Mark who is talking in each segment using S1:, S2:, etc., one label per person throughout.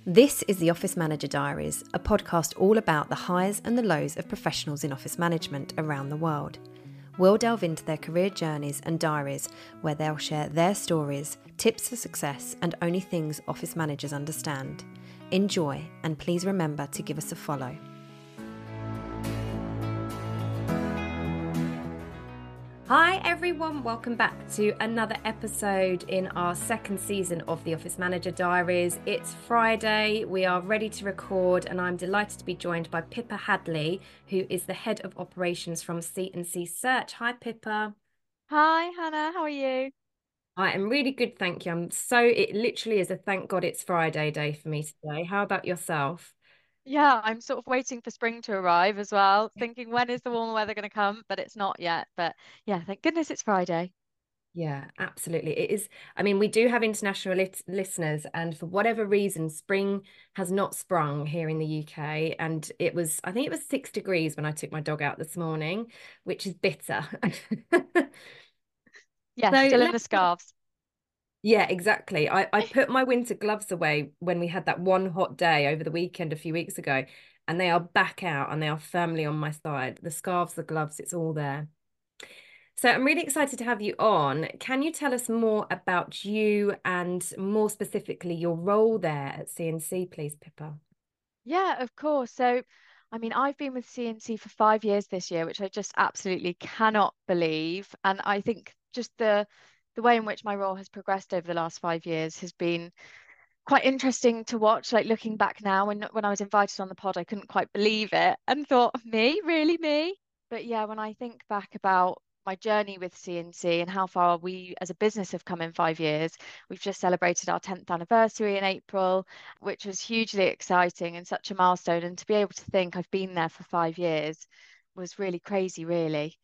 S1: This is the Office Manager Diaries, a podcast all about the highs and the lows of professionals in office management around the world. We'll delve into their career journeys and diaries where they'll share their stories, tips for success, and only things office managers understand. Enjoy, and please remember to give us a follow. Hi everyone, welcome back to another episode in our second season of the Office Manager Diaries. It's Friday, we are ready to record, and I'm delighted to be joined by Pippa Hadley, who is the Head of Operations from C&C Search. Hi Pippa.
S2: Hi Hannah, how are you?
S1: I am really good, thank you. It literally is a thank God it's Friday day for me today. How about yourself?
S2: Yeah, I'm sort of waiting for spring to arrive as well, thinking when is the warmer weather going to come, but it's not yet. But yeah, thank goodness it's Friday.
S1: Yeah, absolutely. It is. I mean, we do have international listeners, and for whatever reason, spring has not sprung here in the UK. And I think it was 6 degrees when I took my dog out this morning, which is bitter.
S2: Yeah,
S1: So
S2: still in
S1: let's,
S2: the scarves.
S1: yeah, exactly. I put my winter gloves away when we had that one hot day over the weekend a few weeks ago, and they are back out and they are firmly on my side. The scarves, the gloves, it's all there. So I'm really excited to have you on. Can you tell us more about you and more specifically your role there at C&C, please, Pippa?
S2: Yeah, of course. So, I mean, I've been with C&C for 5 years this year, which I just absolutely cannot believe. And I think just the way in which my role has progressed over the last 5 years has been quite interesting to watch. Like looking back now, when I was invited on the pod, I couldn't quite believe it and thought, me, really me? But yeah, when I think back about my journey with C&C and how far we as a business have come in 5 years, we've just celebrated our 10th anniversary in April, which was hugely exciting and such a milestone. And to be able to think I've been there for 5 years was really crazy, really.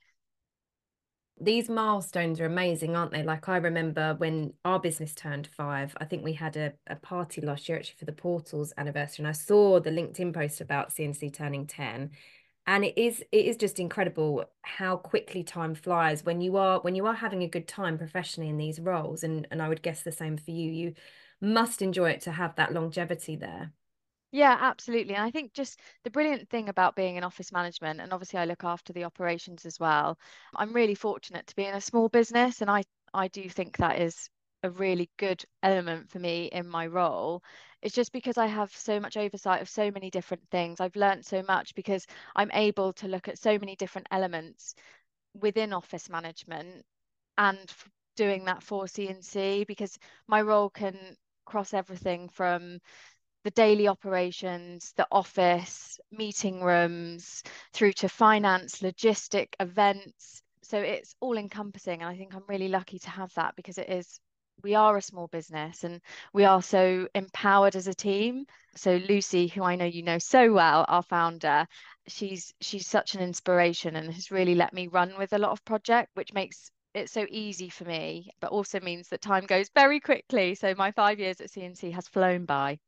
S1: These milestones are amazing, aren't they? Like I remember when our business turned 5, I think we had a party last year actually for the Portals anniversary, and I saw the LinkedIn post about C&C turning 10. And it is just incredible how quickly time flies when you are having a good time professionally in these roles. And I would guess the same for you. You must enjoy it to have that longevity there.
S2: Yeah, absolutely. And I think just the brilliant thing about being in office management, and obviously I look after the operations as well. I'm really fortunate to be in a small business, and I do think that is a really good element for me in my role. It's just because I have so much oversight of so many different things. I've learned so much because I'm able to look at so many different elements within office management and doing that for C&C because my role can cross everything from the daily operations, the office, meeting rooms, through to finance, logistic, events. So it's all encompassing. And I think I'm really lucky to have that because we are a small business and we are so empowered as a team. So Lucy, who I know you know so well, our founder, she's such an inspiration and has really let me run with a lot of project, which makes it's so easy for me, but also means that time goes very quickly. So my 5 years at C&C has flown by.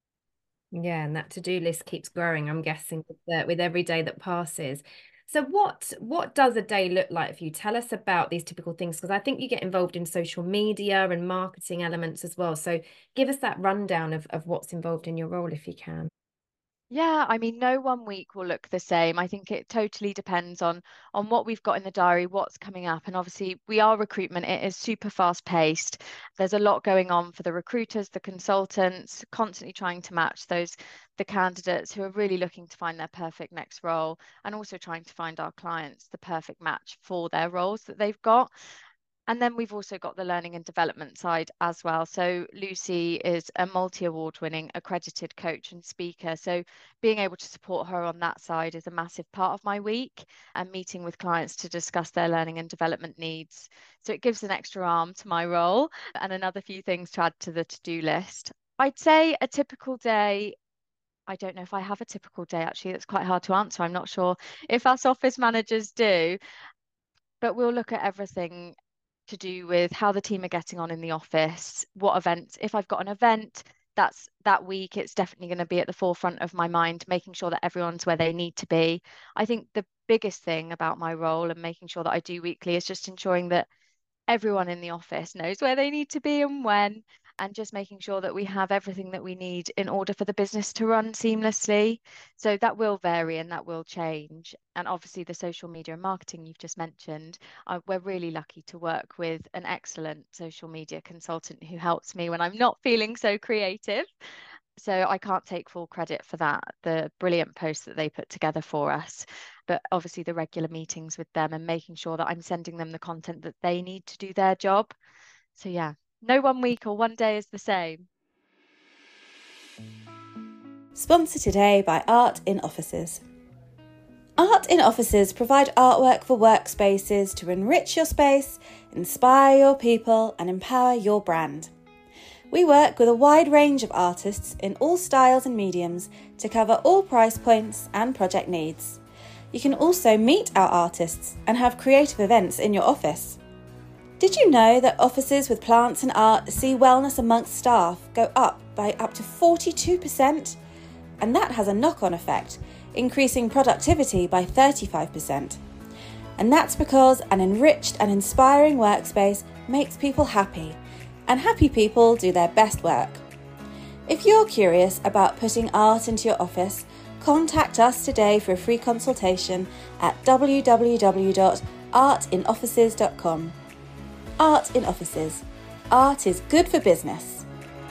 S1: Yeah, and that to-do list keeps growing, I'm guessing, with every day that passes. So what does a day look like for you? Tell us about these typical things, because I think you get involved in social media and marketing elements as well. So give us that rundown of what's involved in your role if you can.
S2: Yeah, I mean, no one week will look the same. I think it totally depends on what we've got in the diary, what's coming up. And obviously, we are recruitment. It is super fast paced. There's a lot going on for the recruiters, the consultants, constantly trying to match the candidates who are really looking to find their perfect next role, and also trying to find our clients the perfect match for their roles that they've got. And then we've also got the learning and development side as well. So Lucy is a multi-award winning accredited coach and speaker. So being able to support her on that side is a massive part of my week and meeting with clients to discuss their learning and development needs. So it gives an extra arm to my role and another few things to add to the to-do list. I'd say a typical day. I don't know if I have a typical day actually. That's quite hard to answer. I'm not sure if us office managers do, but we'll look at everything to do with how the team are getting on in the office, what events, if I've got an event that's that week, it's definitely going to be at the forefront of my mind, making sure that everyone's where they need to be. I think the biggest thing about my role and making sure that I do weekly is just ensuring that everyone in the office knows where they need to be and when. and just making sure that we have everything that we need in order for the business to run seamlessly. So that will vary and that will change. And obviously, the social media and marketing you've just mentioned, we're really lucky to work with an excellent social media consultant who helps me when I'm not feeling so creative. So I can't take full credit for that, the brilliant posts that they put together for us. But obviously, the regular meetings with them and making sure that I'm sending them the content that they need to do their job. So, yeah, no one week or one day is the same.
S3: Sponsored today by Art in Offices. Art in Offices provide artwork for workspaces to enrich your space, inspire your people, and empower your brand. We work with a wide range of artists in all styles and mediums to cover all price points and project needs. You can also meet our artists and have creative events in your office. Did you know that offices with plants and art see wellness amongst staff go up by up to 42%? And that has a knock-on effect, increasing productivity by 35%. And that's because an enriched and inspiring workspace makes people happy, and happy people do their best work. If you're curious about putting art into your office, contact us today for a free consultation at www.artinoffices.com. Art in Offices. Art is good for business.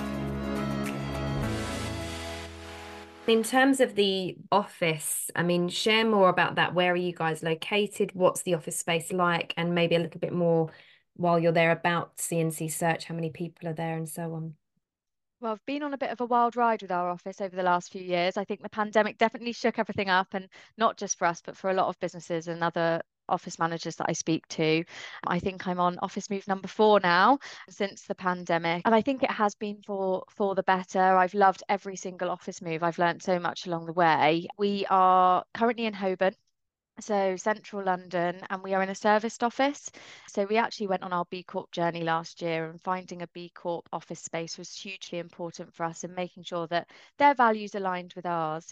S1: In terms of the office, I mean, share more about that. Where are you guys located? What's the office space like? And maybe a little bit more while you're there about C&C Search, how many people are there and so on.
S2: Well, I've been on a bit of a wild ride with our office over the last few years. I think the pandemic definitely shook everything up, and not just for us, but for a lot of businesses and other office managers that I speak to. I think I'm on office move number 4 now since the pandemic, and I think it has been for the better. I've loved every single office move. I've learned so much along the way. We are currently in Holborn, so central London, and we are in a serviced office. So we actually went on our B Corp journey last year, and finding a B Corp office space was hugely important for us and making sure that their values aligned with ours.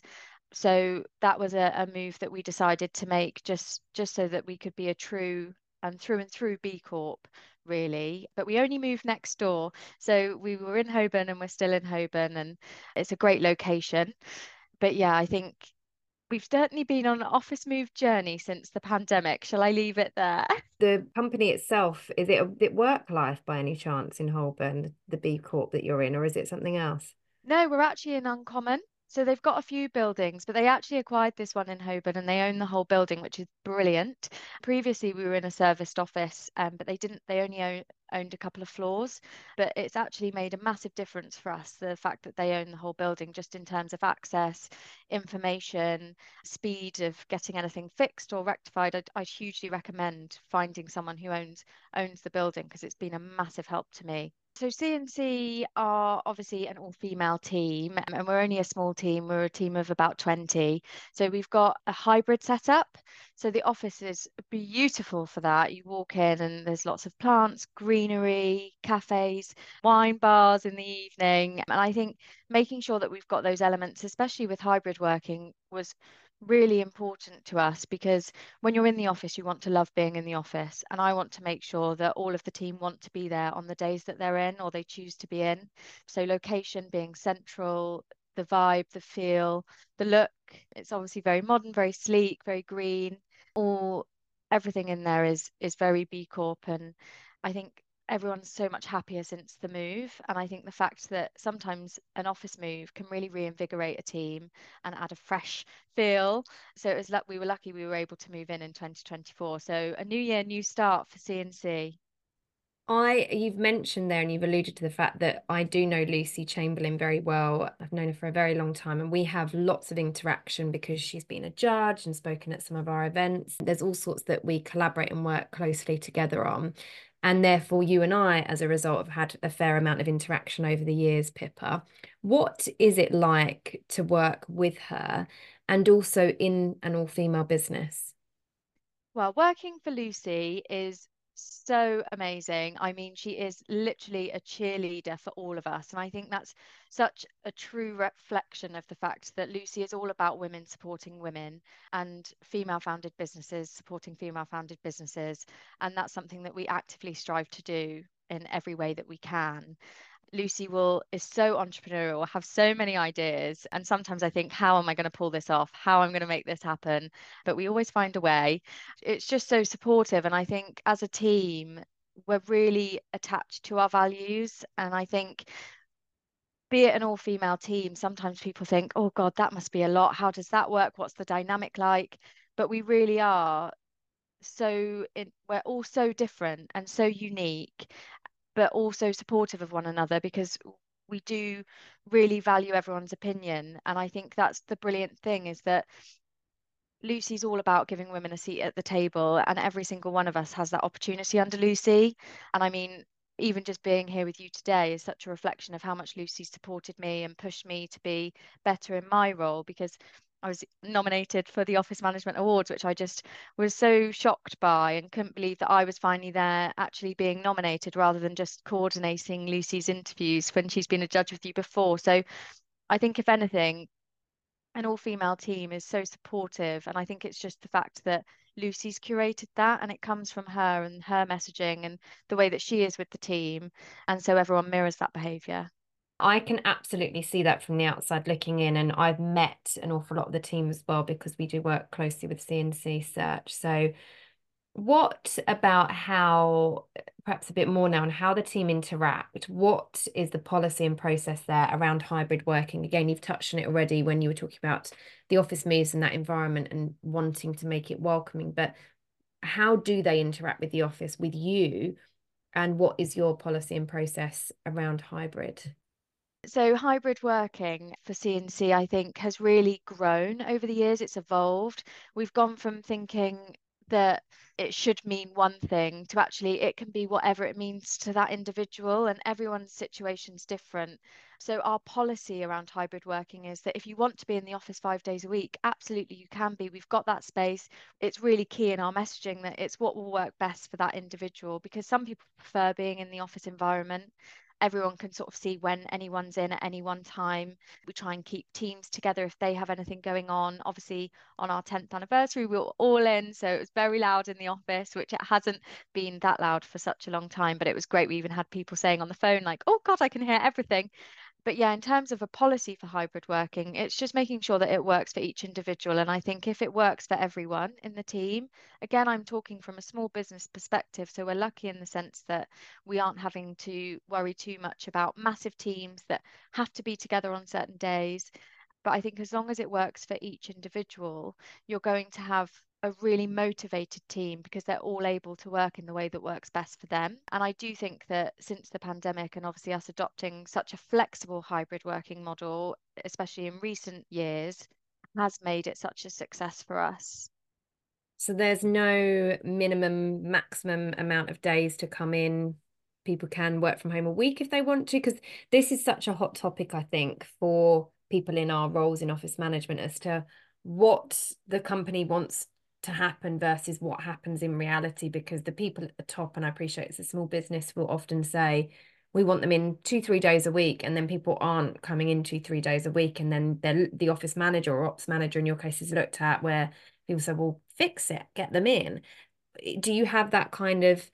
S2: So that was a move that we decided to make just so that we could be a true and through B Corp, really. But we only moved next door. So we were in Holborn and we're still in Holborn, and it's a great location. But yeah, I think we've certainly been on an office move journey since the pandemic. Shall I leave it there?
S1: The company itself, is it work life by any chance in Holborn, the B Corp that you're in, or is it something else?
S2: No, we're actually in Uncommon. So they've got a few buildings, but they actually acquired this one in Holborn and they own the whole building, which is brilliant. Previously, we were in a serviced office, but they only owned a couple of floors. But it's actually made a massive difference for us, the fact that they own the whole building, just in terms of access, information, speed of getting anything fixed or rectified. I'd hugely recommend finding someone who owns the building because it's been a massive help to me. So C&C are obviously an all-female team, and we're only a small team. We're a team of about 20. So we've got a hybrid setup. So the office is beautiful for that. You walk in and there's lots of plants, greenery, cafes, wine bars in the evening. And I think making sure that we've got those elements, especially with hybrid working, was really important to us because when you're in the office, you want to love being in the office. And I want to make sure that all of the team want to be there on the days that they're in or they choose to be in. So location being central, the vibe, the feel, the look, it's obviously very modern, very sleek, very green. All everything in there is very B Corp. And I think everyone's so much happier since the move. And I think the fact that sometimes an office move can really reinvigorate a team and add a fresh feel. So it was we were lucky we were able to move in 2024. So a new year, new start for C&C.
S1: You've mentioned there and you've alluded to the fact that I do know Lucy Chamberlain very well. I've known her for a very long time and we have lots of interaction because she's been a judge and spoken at some of our events. There's all sorts that we collaborate and work closely together on. And therefore, you and I, as a result, have had a fair amount of interaction over the years, Pippa. What is it like to work with her and also in an all-female business?
S2: Well, working for Lucy is so amazing. I mean, she is literally a cheerleader for all of us. And I think that's such a true reflection of the fact that Lucy is all about women supporting women and female founded businesses supporting female founded businesses. And that's something that we actively strive to do in every way that we can. Lucy is so entrepreneurial, have so many ideas. And sometimes I think, how am I going to pull this off? How am I going to make this happen? But we always find a way. It's just so supportive. And I think as a team, we're really attached to our values. And I think, be it an all-female team, sometimes people think, oh God, that must be a lot. How does that work? What's the dynamic like? But we really are we're all so different and so unique, but also supportive of one another, because we do really value everyone's opinion. And I think that's the brilliant thing, is that Lucy's all about giving women a seat at the table, and every single one of us has that opportunity under Lucy. And I mean, even just being here with you today is such a reflection of how much Lucy supported me and pushed me to be better in my role, because I was nominated for the Office Management Awards, which I just was so shocked by and couldn't believe that I was finally there actually being nominated, rather than just coordinating Lucy's interviews when she's been a judge with you before. So I think, if anything, an all-female team is so supportive, and I think it's just the fact that Lucy's curated that, and it comes from her and her messaging and the way that she is with the team, and so everyone mirrors that behavior.
S1: I can absolutely see that from the outside looking in, and I've met an awful lot of the team as well, because we do work closely with C&C Search. So what about how, perhaps a bit more now, on how the team interact? What is the policy and process there around hybrid working? Again, you've touched on it already when you were talking about the office moves and that environment and wanting to make it welcoming, but how do they interact with the office, with you, and what is your policy and process around hybrid?
S2: So hybrid working for C&C, I think, has really grown over the years. It's evolved. We've gone from thinking that it should mean one thing to actually it can be whatever it means to that individual, and everyone's situation's different. So our policy around hybrid working is that if you want to be in the office 5 days a week, absolutely you can be. We've got that space. It's really key in our messaging that it's what will work best for that individual, because some people prefer being in the office environment. Everyone can sort of see when anyone's in at any one time. We try and keep teams together if they have anything going on. Obviously, on our 10th anniversary, we were all in, so it was very loud in the office, which it hasn't been that loud for such a long time, but it was great. We even had people saying on the phone, like, oh God, I can hear everything. But yeah, in terms of a policy for hybrid working, it's just making sure that it works for each individual. And I think if it works for everyone in the team, again, I'm talking from a small business perspective. So we're lucky in the sense that we aren't having to worry too much about massive teams that have to be together on certain days. But I think as long as it works for each individual, you're going to have a really motivated team, because they're all able to work in the way that works best for them. And I do think that since the pandemic, and obviously us adopting such a flexible hybrid working model, especially in recent years, has made it such a success for us.
S1: So there's no minimum, maximum amount of days to come in. People can work from home a week if they want to, because this is such a hot topic, I think, for people in our roles in office management, as to what the company wants to happen versus what happens in reality. Because the people at the top, and I appreciate it's a small business, will often say, we want them in 2-3 days a week, and then people aren't coming in 2-3 days a week, and then the office manager or ops manager in your case is looked at, where people say, well, fix it, get them in. Do you have that kind of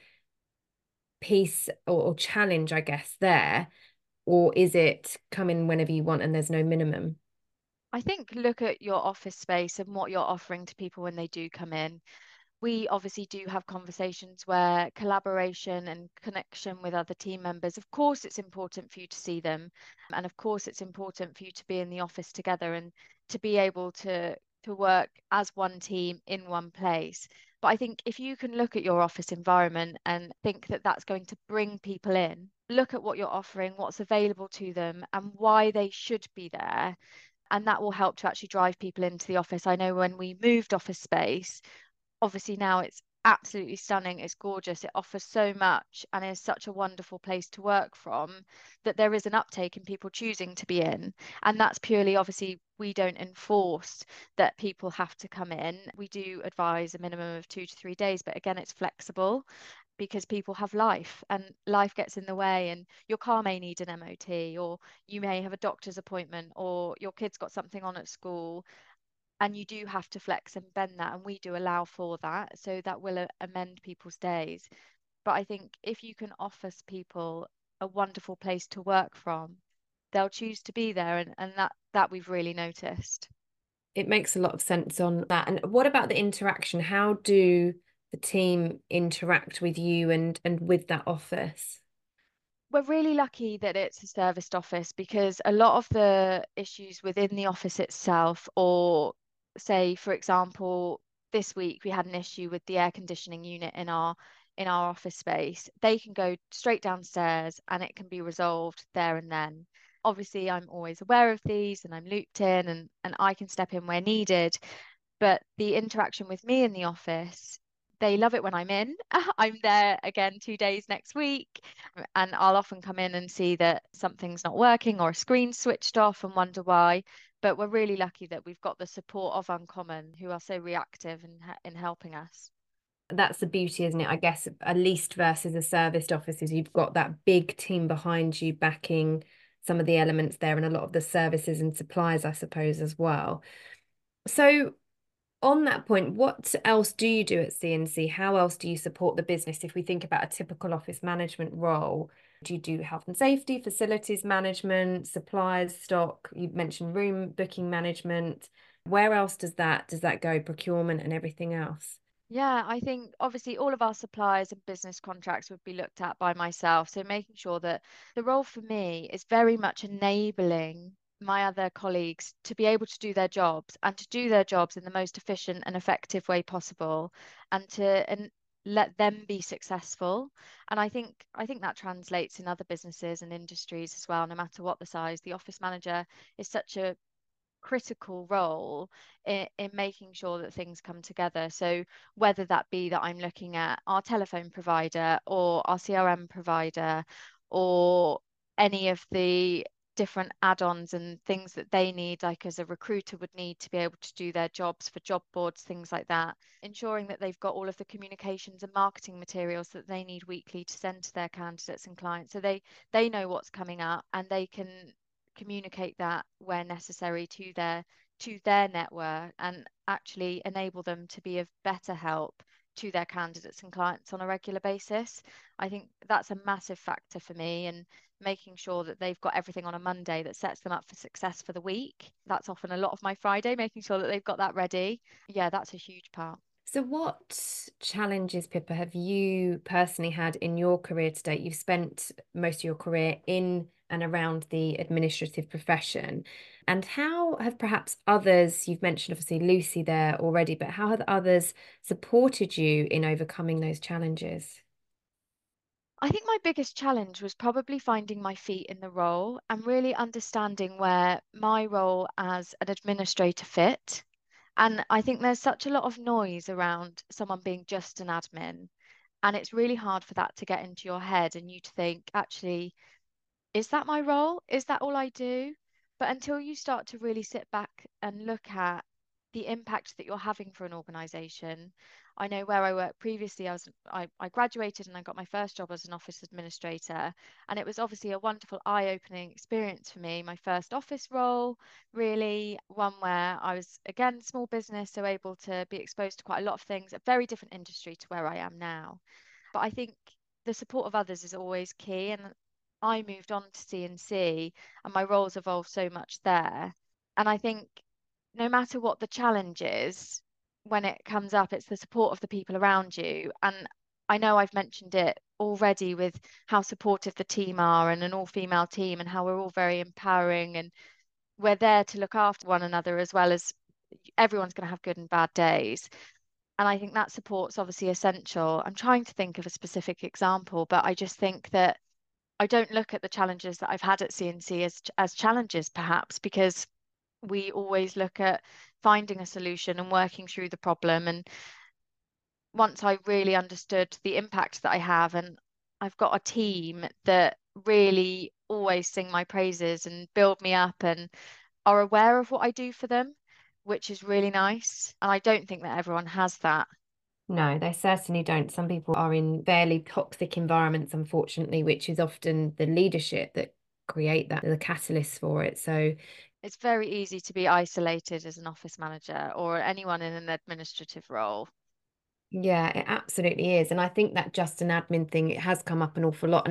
S1: piece or challenge, I guess, there? Or is it come in whenever you want and there's no minimum?
S2: I think look at your office space and what you're offering to people when they do come in. We obviously do have conversations where collaboration and connection with other team members, of course, it's important for you to see them. And of course, it's important for you to be in the office together and to be able to work as one team in one place. But I think if you can look at your office environment and think that that's going to bring people in, look at what you're offering, what's available to them, and why they should be there. And that will help to actually drive people into the office. I know when we moved office space, obviously now it's absolutely stunning, it's gorgeous, it offers so much and is such a wonderful place to work from, that there is an uptake in people choosing to be in. And that's purely, obviously we don't enforce that people have to come in. We do advise a minimum of 2 to 3 days, but again, it's flexible, because people have life and life gets in the way, and your car may need an MOT, or you may have a doctor's appointment, or your kid's got something on at school, and you do have to flex and bend that, and we do allow for that, so that will amend people's days. But I think if you can offer people a wonderful place to work from, they'll choose to be there, and that we've really noticed.
S1: It makes a lot of sense on that. And what about the interaction? How do the team interact with you and with that office?
S2: We're really lucky that it's a serviced office, because a lot of the issues within the office itself, or say, for example, this week we had an issue with the air conditioning unit in our office space, they can go straight downstairs and it can be resolved there and then. Obviously, I'm always aware of these and I'm looped in, and I can step in where needed. But the interaction with me in the office, they love it when I'm in. I'm there again 2 days next week, and I'll often come in and see that something's not working or a screen's switched off and wonder why. But we're really lucky that we've got the support of Uncommon, who are so reactive in helping us.
S1: That's the beauty, isn't it? I guess at least versus a serviced office, is you've got that big team behind you backing some of the elements there, and a lot of the services and supplies, I suppose, as well. So on that point, what else do you do at C&C? How else do you support the business? If we think about a typical office management role, do you do health and safety, facilities management, supplies, stock? You mentioned room booking management. Where else does that go? Procurement and everything else?
S2: Yeah, I think obviously all of our suppliers and business contracts would be looked at by myself. So making sure that the role for me is very much enabling my other colleagues to be able to do their jobs, and to do their jobs in the most efficient and effective way possible, and let them be successful. And I think that translates in other businesses and industries as well, no matter what the size. The office manager is such a critical role in making sure that things come together. So whether that be that I'm looking at our telephone provider or our CRM provider, or any of the different add-ons and things that they need, like as a recruiter would need to be able to do their jobs for job boards, things like that, ensuring that they've got all of the communications and marketing materials that they need weekly to send to their candidates and clients, so they know what's coming up and they can communicate that where necessary to their network, and actually enable them to be of better help to their candidates and clients on a regular basis. I think that's a massive factor for me, and making sure that they've got everything on a Monday that sets them up for success for the week. That's often a lot of my Friday, making sure that they've got that ready. Yeah, that's a huge part.
S1: So what challenges, Pippa, have you personally had in your career to date? You've spent most of your career in and around the administrative profession. And how have perhaps others, you've mentioned obviously Lucy there already, but how have others supported you in overcoming those challenges?
S2: I think my biggest challenge was probably finding my feet in the role and really understanding where my role as an administrator fit. And I think there's such a lot of noise around someone being just an admin. And it's really hard for that to get into your head and you to think, actually, is that my role? Is that all I do? But until you start to really sit back and look at the impact that you're having for an organization. I know where I worked previously, I graduated and I got my first job as an office administrator. And it was obviously a wonderful eye-opening experience for me. My first office role, really one where I was, again, small business, so able to be exposed to quite a lot of things, a very different industry to where I am now. But I think the support of others is always key. And I moved on to C&C and my roles evolved so much there. And I think no matter what the challenge is, when it comes up, it's the support of the people around you. And I know I've mentioned it already with how supportive the team are, and an all-female team, and how we're all very empowering, and we're there to look after one another, as well as everyone's going to have good and bad days. And I think that support's obviously essential. I'm trying to think of a specific example, but I just think that I don't look at the challenges that I've had at C&C as challenges, perhaps, because we always look at finding a solution and working through the problem. And once I really understood the impact that I have, and I've got a team that really always sing my praises and build me up and are aware of what I do for them, which is really nice. And I don't think that everyone has that.
S1: No, they certainly don't. Some people are in fairly toxic environments, unfortunately, which is often the leadership that create that, the catalyst for it. So
S2: It's very easy to be isolated as an office manager or anyone in an administrative role.
S1: yeah, it absolutely is. And I think that just an admin thing, it has come up an awful lot. And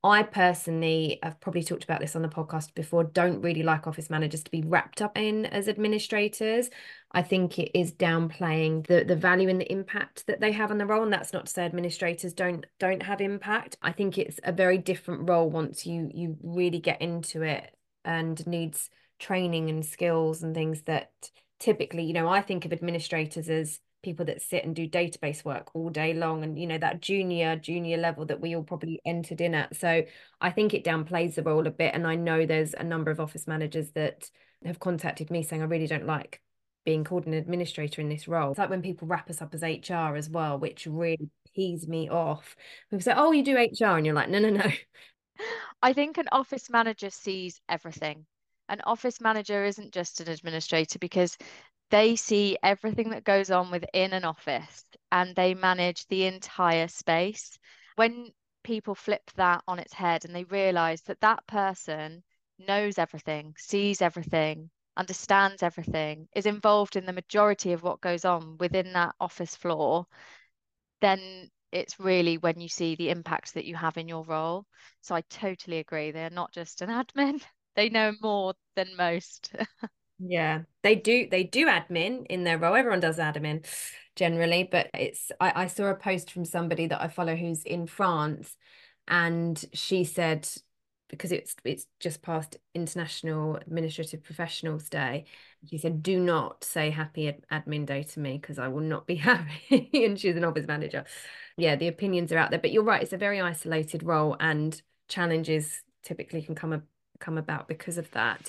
S1: I personally have probably talked about this on the podcast before, don't really like office managers to be wrapped up in as administrators. I think it is downplaying the value and the impact that they have on the role. And that's not to say administrators don't have impact. I think it's a very different role once you really get into it, and needs training and skills and things that typically, you know, I think of administrators as people that sit and do database work all day long, and you know, that junior level that we all probably entered in at. So I think it downplays the role a bit, and I know there's a number of office managers that have contacted me saying, I really don't like being called an administrator in this role. It's like when people wrap us up as HR as well, which really pees me off. People say, oh, you do HR, and you're like, no.
S2: I think an office manager sees everything. An office manager isn't just an administrator, because they see everything that goes on within an office and they manage the entire space. When people flip that on its head and they realize that that person knows everything, sees everything, understands everything, is involved in the majority of what goes on within that office floor, then it's really when you see the impact that you have in your role. So I totally agree. They're not just an admin, they know more than most.
S1: Yeah, they do admin in their role. Everyone does admin generally, but I saw a post from somebody that I follow who's in France, and she said, because it's just past International Administrative Professionals Day, she said, do not say happy admin day to me, because I will not be happy. And she's an office manager. Yeah, the opinions are out there, but you're right, it's a very isolated role, and challenges typically can come about because of that.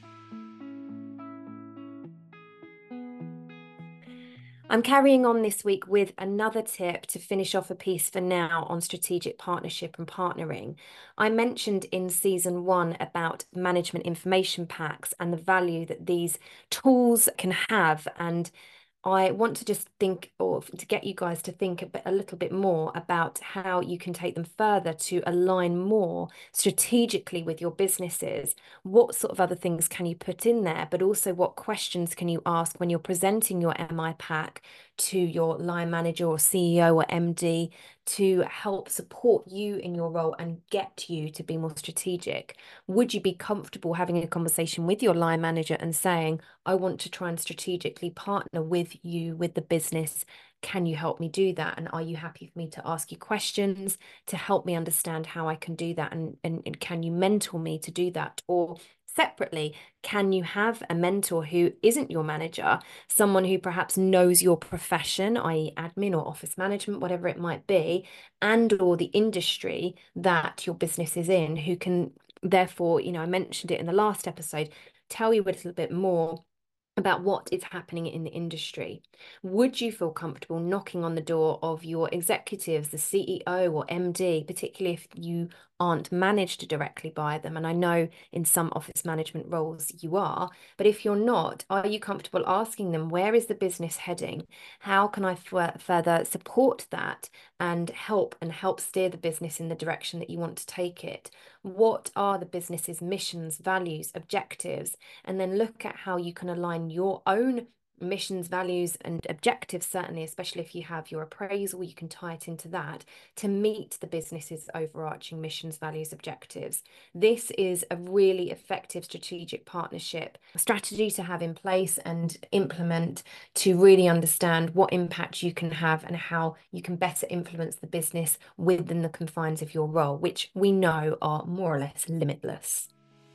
S1: I'm carrying on this week with another tip to finish off a piece for now on strategic partnership and partnering. I mentioned in season 1 about management information packs and the value that these tools can have, and I want to just think, or to get you guys to think a little bit more about how you can take them further to align more strategically with your businesses. What sort of other things can you put in there, but also what questions can you ask when you're presenting your MI pack to your line manager or CEO or MD to help support you in your role and get you to be more strategic? Would you be comfortable having a conversation with your line manager and saying, I want to try and strategically partner with you, with the business. Can you help me do that? And are you happy for me to ask you questions to help me understand how I can do that? And can you mentor me to do that? Or separately, can you have a mentor who isn't your manager, someone who perhaps knows your profession, i.e. admin or office management, whatever it might be, and or the industry that your business is in, who can therefore, you know, I mentioned it in the last episode, tell you a little bit more about what is happening in the industry. Would you feel comfortable knocking on the door of your executives, the CEO or MD, particularly if you aren't managed directly by them? And I know in some office management roles you are, but if you're not, are you comfortable asking them, where is the business heading? How can I further support that and help steer the business in the direction that you want to take it? What are the business's missions, values, objectives? And then look at how you can align your own missions, values, and objectives, certainly, especially if you have your appraisal, you can tie it into that to meet the business's overarching missions, values, objectives. This is a really effective strategic partnership strategy to have in place and implement to really understand what impact you can have and how you can better influence the business within the confines of your role, which we know are more or less limitless.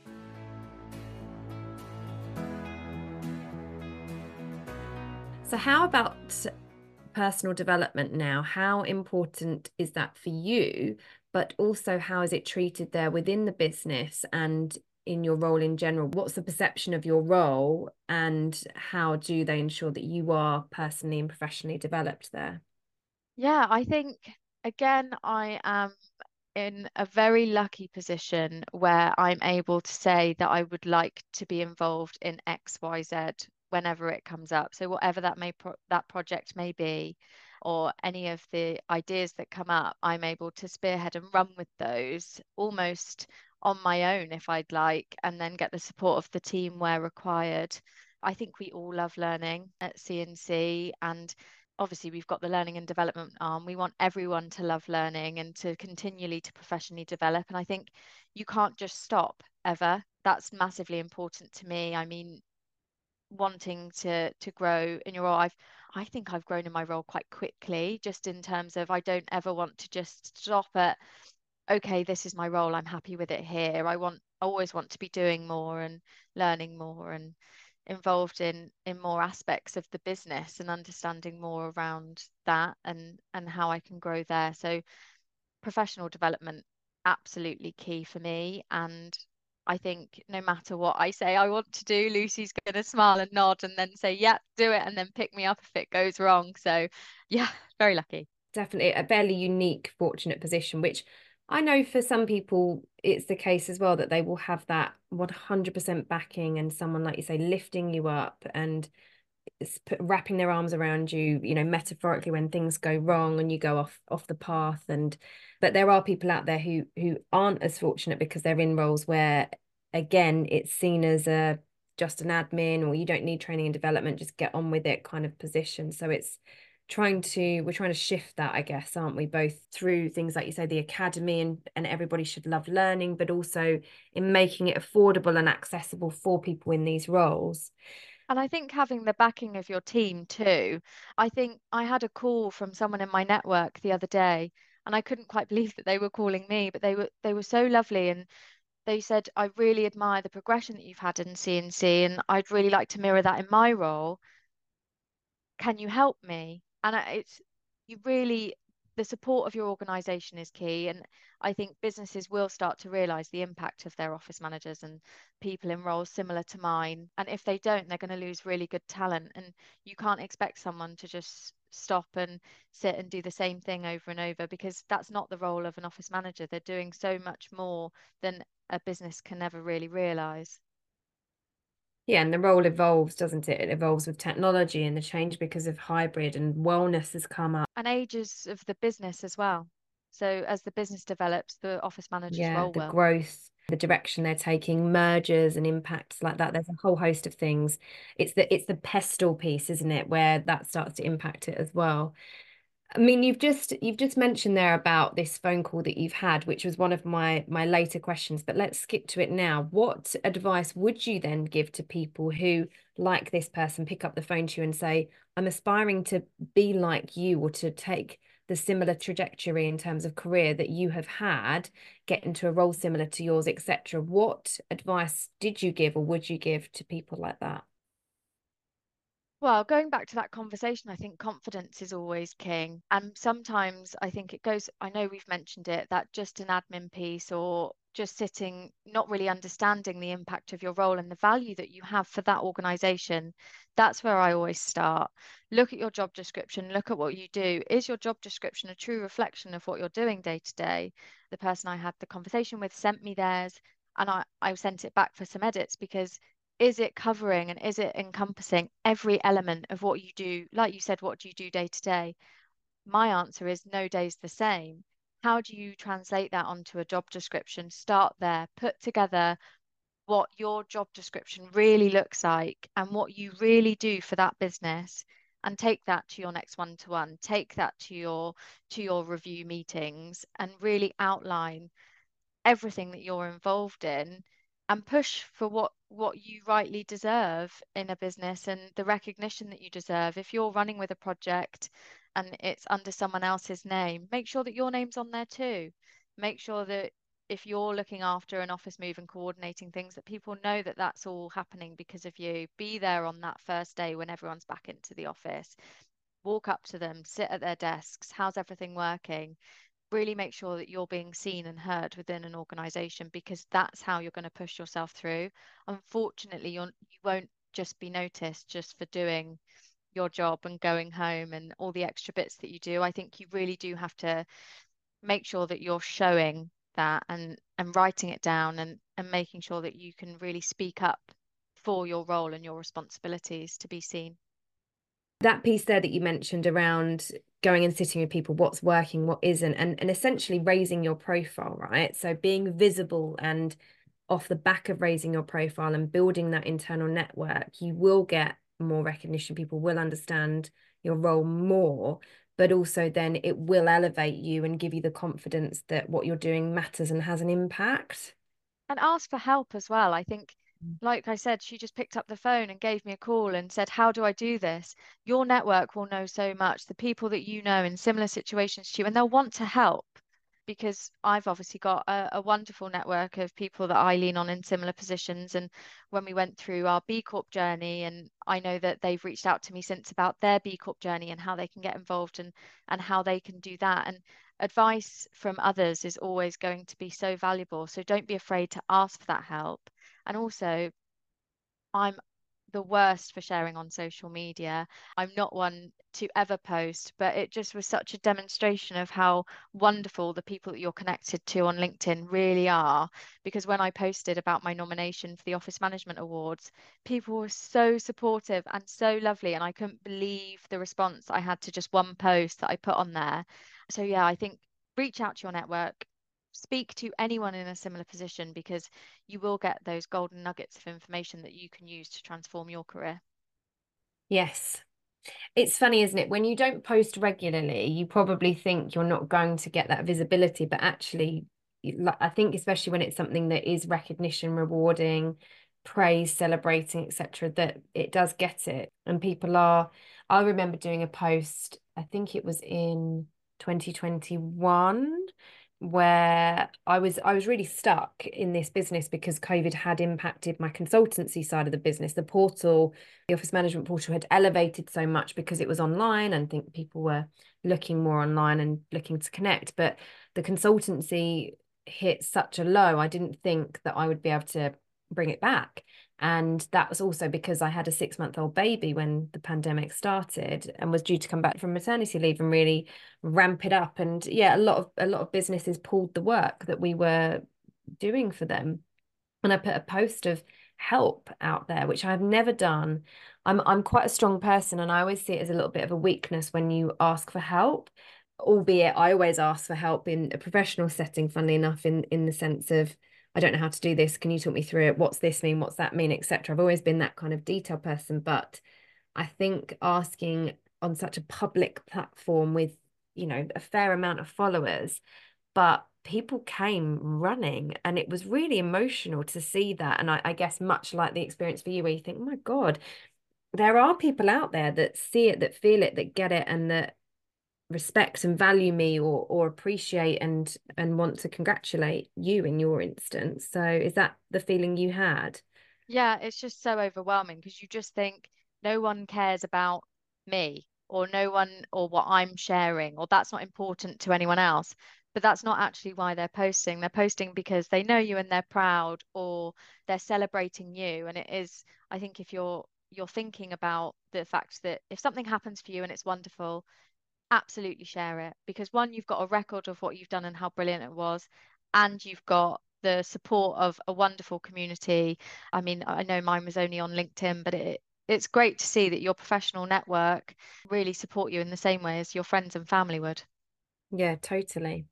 S1: So how about personal development now? How important is that for you? But also, how is it treated there within the business and in your role in general? What's the perception of your role, and how do they ensure that you are personally and professionally developed there?
S2: Yeah, I think again, I am in a very lucky position where I'm able to say that I would like to be involved in XYZ whenever it comes up. So whatever that project may be, or any of the ideas that come up, I'm able to spearhead and run with those almost on my own if I'd like, and then get the support of the team where required. I think we all love learning at C&C, and obviously we've got the learning and development arm. We want everyone to love learning and to continually to professionally develop. And I think you can't just stop ever. That's massively important to me. I mean, wanting to grow in your role, I think I've grown in my role quite quickly, just in terms of I don't ever want to just stop at, okay, this is my role, I'm happy with it here. I always want to be doing more and learning more and involved in more aspects of the business and understanding more around that and how I can grow there. So professional development, absolutely key for me. And I think no matter what I say I want to do, Lucy's going to smile and nod and then say, yeah, do it, and then pick me up if it goes wrong. So yeah, very lucky.
S1: Definitely a fairly unique, fortunate position, which I know for some people it's the case as well, that they will have that 100% backing and someone, like you say, lifting you up and wrapping their arms around you, you know, metaphorically, when things go wrong and you go off the path. And but there are people out there who aren't as fortunate because they're in roles where, again, it's seen as a just an admin, or you don't need training and development, just get on with it kind of position. So we're trying to shift that, I guess, aren't we, both through things like you say, the academy, and everybody should love learning, but also in making it affordable and accessible for people in these roles.
S2: And I think having the backing of your team too. I think I had a call from someone in my network the other day, and I couldn't quite believe that they were calling me, but they were so lovely, and they said, I really admire the progression that you've had in C&C, and I'd really like to mirror that in my role. Can you help me? And it's you really, the support of your organization is key. And I think businesses will start to realize the impact of their office managers and people in roles similar to mine. And if they don't, they're going to lose really good talent. And you can't expect someone to just stop and sit and do the same thing over and over, because that's not the role of an office manager. They're doing so much more than a business can ever really realize.
S1: Yeah, and the role evolves, doesn't it? It evolves with technology and the change because of hybrid, and wellness has come up.
S2: And ages of the business as well. So as the business develops, the office manager's
S1: Yeah,
S2: role
S1: the
S2: will.
S1: growth, the direction they're taking, mergers and impacts like that. There's a whole host of things. It's the pestle piece, isn't it, where that starts to impact it as well. I mean, you've just mentioned there about this phone call that you've had, which was one of my later questions, but let's skip to it now. What advice would you then give to people who, like this person, pick up the phone to you and say, I'm aspiring to be like you, or to take the similar trajectory in terms of career that you have had, get into a role similar to yours, etc. What advice did you give or would you give to people like that?
S2: Well, going back to that conversation, I think confidence is always king. And sometimes I think it goes, I know we've mentioned it, that just an admin piece or just sitting, not really understanding the impact of your role and the value that you have for that organization. That's where I always start. Look at your job description, look at what you do. Is your job description a true reflection of what you're doing day to day? The person I had the conversation with sent me theirs, and I sent it back for some edits, because is it covering and is it encompassing every element of what you do? Like you said, what do you do day to day? My answer is no day's the same. How do you translate that onto a job description? Start there, put together what your job description really looks like and what you really do for that business, and take that to your next one-to-one, take that to your review meetings, and really outline everything that you're involved in, and push for what you rightly deserve in a business and the recognition that you deserve. If you're running with a project and it's under someone else's name, make sure that your name's on there too. Make sure that if you're looking after an office move and coordinating things, that people know that that's all happening because of you. Be there on that first day when everyone's back into the office. Walk up to them, sit at their desks. How's everything working? Really make sure that you're being seen and heard within an organization, because that's how you're going to push yourself through. Unfortunately, you won't just be noticed just for doing your job and going home and all the extra bits that you do. I think you really do have to make sure that you're showing that and writing it down and making sure that you can really speak up for your role and your responsibilities to be seen.
S1: That piece there that you mentioned around going and sitting with people, what's working, what isn't, and essentially raising your profile, right? So being visible, and off the back of raising your profile and building that internal network, you will get more recognition, people will understand your role more, but also then it will elevate you and give you the confidence that what you're doing matters and has an impact.
S2: And ask for help as well. I think, like I said, she just picked up the phone and gave me a call and said, how do I do this? Your network will know so much, the people that you know in similar situations to you, and they'll want to help, because I've obviously got a wonderful network of people that I lean on in similar positions. And when we went through our B Corp journey, and I know that they've reached out to me since about their B Corp journey and how they can get involved and how they can do that. And advice from others is always going to be so valuable. So don't be afraid to ask for that help. And also, I'm the worst for sharing on social media. I'm not one to ever post, but it just was such a demonstration of how wonderful the people that you're connected to on LinkedIn really are. Because when I posted about my nomination for the Office Management Awards, people were so supportive and so lovely. And I couldn't believe the response I had to just one post that I put on there. So, yeah, I think reach out to your network, speak to anyone in a similar position, because you will get those golden nuggets of information that you can use to transform your career.
S1: Yes. It's funny, isn't it? When you don't post regularly, you probably think you're not going to get that visibility, but actually, I think especially when it's something that is recognition, rewarding, praise, celebrating, etc., that it does get it. And people are, I remember doing a post, I think it was in 2021, where I was really stuck in this business because COVID had impacted my consultancy side of the business. The portal, the office management portal, had elevated so much because it was online, and I think people were looking more online and looking to connect. But the consultancy hit such a low, I didn't think that I would be able to bring it back. And that was also because I had a 6-month-old baby when the pandemic started and was due to come back from maternity leave and really ramp it up. And yeah, a lot of businesses pulled the work that we were doing for them. And I put a post of help out there, which I've never done. I'm quite a strong person, and I always see it as a little bit of a weakness when you ask for help. Albeit I always ask for help in a professional setting, funnily enough, in the sense of, I don't know how to do this. Can you talk me through it? What's this mean? What's that mean? Etc. I've always been that kind of detail person, but I think asking on such a public platform with, a fair amount of followers, but people came running, and it was really emotional to see that. And I guess much like the experience for you, where you think, oh my God, there are people out there that see it, that feel it, that get it, and that respect and value me, or appreciate and want to congratulate you in your instance. So is that the feeling you had?
S2: Yeah, it's just so overwhelming, because you just think no one cares about me, or no one, or what I'm sharing, or that's not important to anyone else. But that's not actually why they're posting. They're posting because they know you and they're proud, or they're celebrating you. And it is, I think, if you're thinking about the fact that if something happens for you and it's wonderful, absolutely share it, because one, you've got a record of what you've done and how brilliant it was, and you've got the support of a wonderful community. I mean, I know mine was only on LinkedIn, but it's great to see that your professional network really support you in the same way as your friends and family would.
S1: Yeah, totally.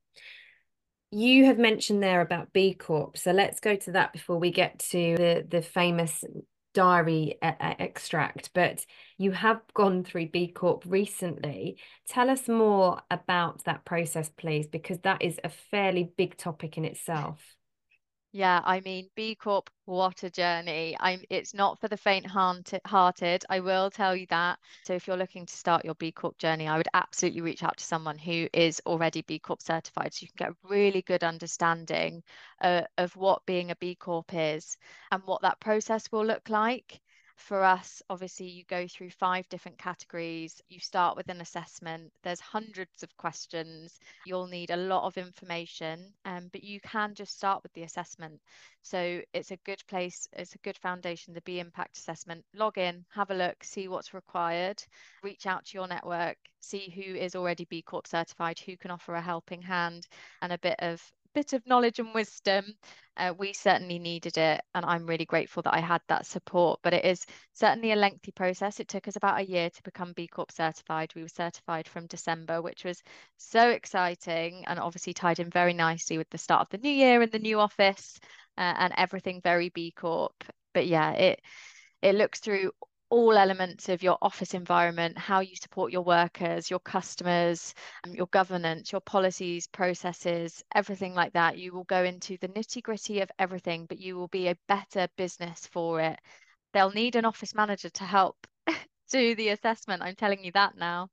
S1: You have mentioned there about B Corp, so let's go to that before we get to the famous diary extract. But you have gone through B Corp recently. Tell us more about that process, please, because that is a fairly big topic in itself.
S2: Yeah, I mean, B Corp, what a journey. It's not for the faint-hearted, I will tell you that. So if you're looking to start your B Corp journey, I would absolutely reach out to someone who is already B Corp certified, so you can get a really good understanding of what being a B Corp is and what that process will look like. For us, obviously, you go through 5 different categories. You start with an assessment. There's hundreds of questions. You'll need a lot of information, but you can just start with the assessment. So it's a good place, it's a good foundation, the B Impact assessment. Log in, have a look, see what's required, reach out to your network, see who is already B Corp certified, who can offer a helping hand and a bit of knowledge and wisdom. We certainly needed it, and I'm really grateful that I had that support. But it is certainly a lengthy process. It took us about a year to become B Corp certified. We were certified from December, which was so exciting, and obviously tied in very nicely with the start of the new year in the new office, and everything very B Corp. But yeah, it looks through all elements of your office environment, how you support your workers, your customers, your governance, your policies, processes, everything like that. You will go into the nitty-gritty of everything, but you will be a better business for it. They'll need an office manager to help do the assessment. I'm telling you that now.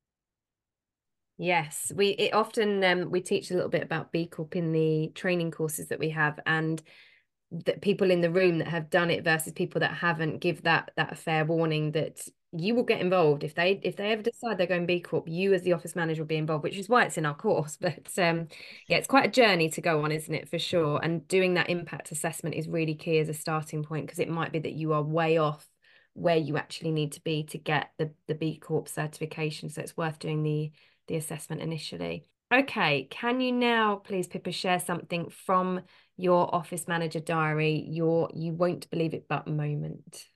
S1: Yes, we often we teach a little bit about B Corp in the training courses that we have, and that people in the room that have done it versus people that haven't give that fair warning that you will get involved if they ever decide they're going B Corp. You as the office manager will be involved, which is why it's in our course. But yeah, it's quite a journey to go on, isn't it, for sure? And doing that impact assessment is really key as a starting point, because it might be that you are way off where you actually need to be to get the B Corp certification. So it's worth doing the assessment initially. Okay, can you now please, Pippa, share something from your office manager diary, your you won't believe it but moment?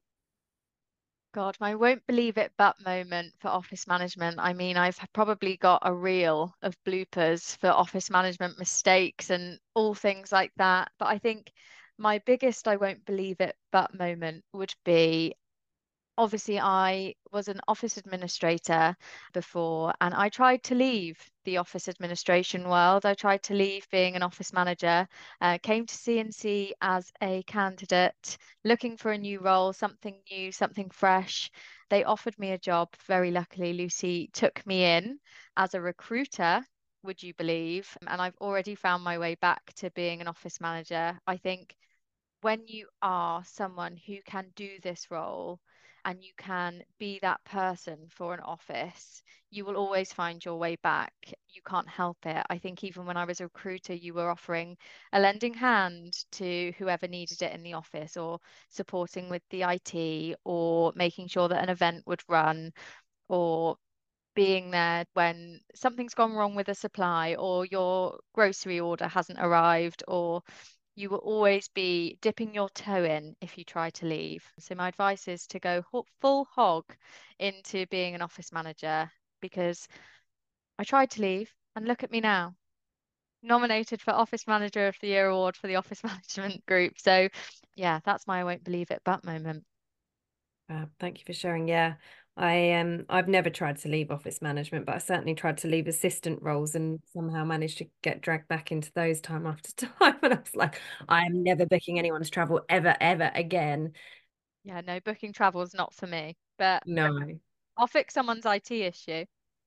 S2: God, my won't believe it but moment for office management. I mean, I've probably got a reel of bloopers for office management mistakes and all things like that. But I think my biggest I won't believe it but moment would be, obviously I was an office administrator before, and I tried to leave the office administration world. I tried to leave being an office manager, came to C&C as a candidate looking for a new role, something new, something fresh. They offered me a job. Very luckily, Lucy took me in as a recruiter, would you believe? And I've already found my way back to being an office manager. I think when you are someone who can do this role and you can be that person for an office, you will always find your way back. You can't help it. I think even when I was a recruiter, you were offering a lending hand to whoever needed it in the office, or supporting with the IT, or making sure that an event would run, or being there when something's gone wrong with a supply, or your grocery order hasn't arrived, or you will always be dipping your toe in if you try to leave. So my advice is to go full hog into being an office manager, because I tried to leave and look at me now, nominated for Office Manager of the Year award for the office management group. So yeah, that's my I won't believe it but moment.
S1: Thank you for sharing. Yeah, I've never tried to leave office management, but I certainly tried to leave assistant roles and somehow managed to get dragged back into those time after time. And I was like, I am never booking anyone's travel ever again.
S2: Yeah, no, booking travel is not for me, but
S1: No.
S2: I'll fix someone's IT issue.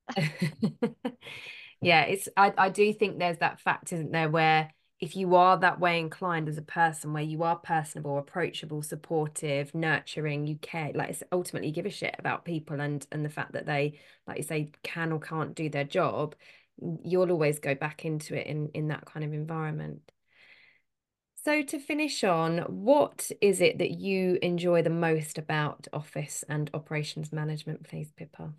S1: Yeah, I do think there's that fact, isn't there, where if you are that way inclined as a person, where you are personable, approachable, supportive, nurturing, you care, like it's ultimately you give a shit about people and the fact that they, like you say, can or can't do their job, you'll always go back into it in that kind of environment. So to finish on, what is it that you enjoy the most about office and operations management, please, Pippa?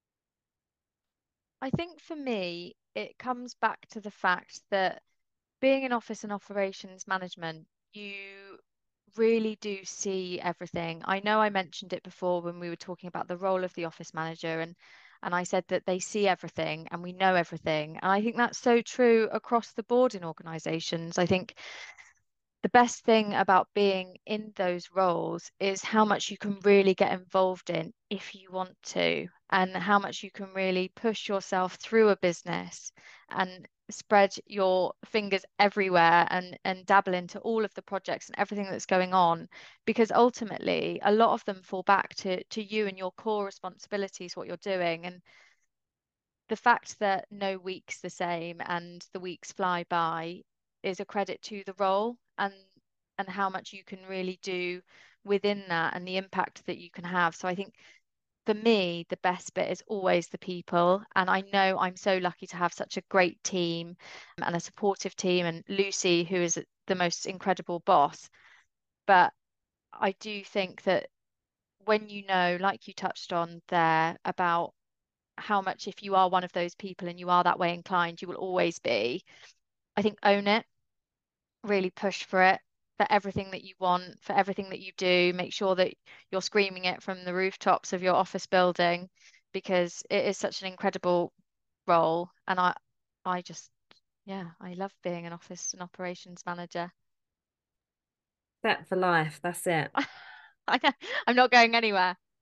S2: I think for me, it comes back to the fact that being in office and operations management, you really do see everything. I know I mentioned it before when we were talking about the role of the office manager, and I said that they see everything and we know everything. And I think that's so true across the board in organizations. I think the best thing about being in those roles is how much you can really get involved in if you want to, and how much you can really push yourself through a business and spread your fingers everywhere and dabble into all of the projects and everything that's going on, because ultimately a lot of them fall back to you and your core responsibilities, what you're doing. And the fact that no week's the same and the weeks fly by is a credit to the role, and how much you can really do within that and the impact that you can have. So I think for me, the best bit is always the people. And I know I'm so lucky to have such a great team and a supportive team, and Lucy, who is the most incredible boss. But I do think that when you know, like you touched on there, about how much, if you are one of those people and you are that way inclined, you will always be. I think own it, really push for it, for everything that you want, for everything that you do. Make sure that you're screaming it from the rooftops of your office building, because it is such an incredible role. And I just, yeah, I love being an office and operations manager.
S1: Set for life, that's it.
S2: I'm not going anywhere.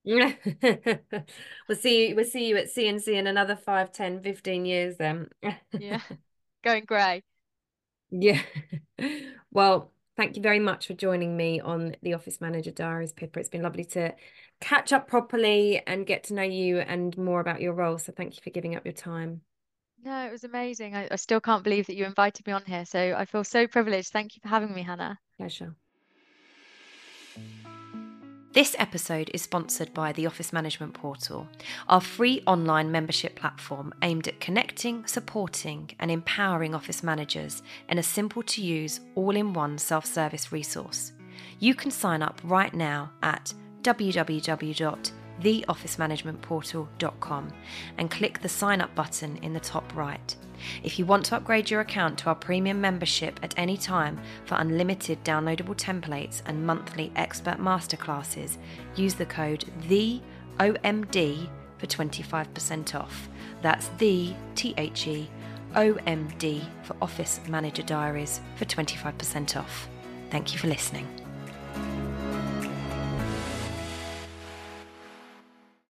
S1: We'll see you at CNC in another 5, 10, 15 years then.
S2: Yeah, going grey.
S1: Yeah. Well, thank you very much for joining me on the Office Manager Diaries, Pippa. It's been lovely to catch up properly and get to know you and more about your role. So thank you for giving up your time.
S2: No, it was amazing. I still can't believe that you invited me on here. So I feel so privileged. Thank you for having me, Hannah.
S1: Pleasure. This episode is sponsored by the Office Management Portal, our free online membership platform aimed at connecting, supporting and empowering office managers in a simple-to-use, all-in-one self-service resource. You can sign up right now at www.theofficemanagementportal.com and click the sign up button in the top right. If you want to upgrade your account to our premium membership at any time for unlimited downloadable templates and monthly expert masterclasses, use the code THEOMD for 25% off. That's THEOMD for Office Manager Diaries for 25% off. Thank you for listening.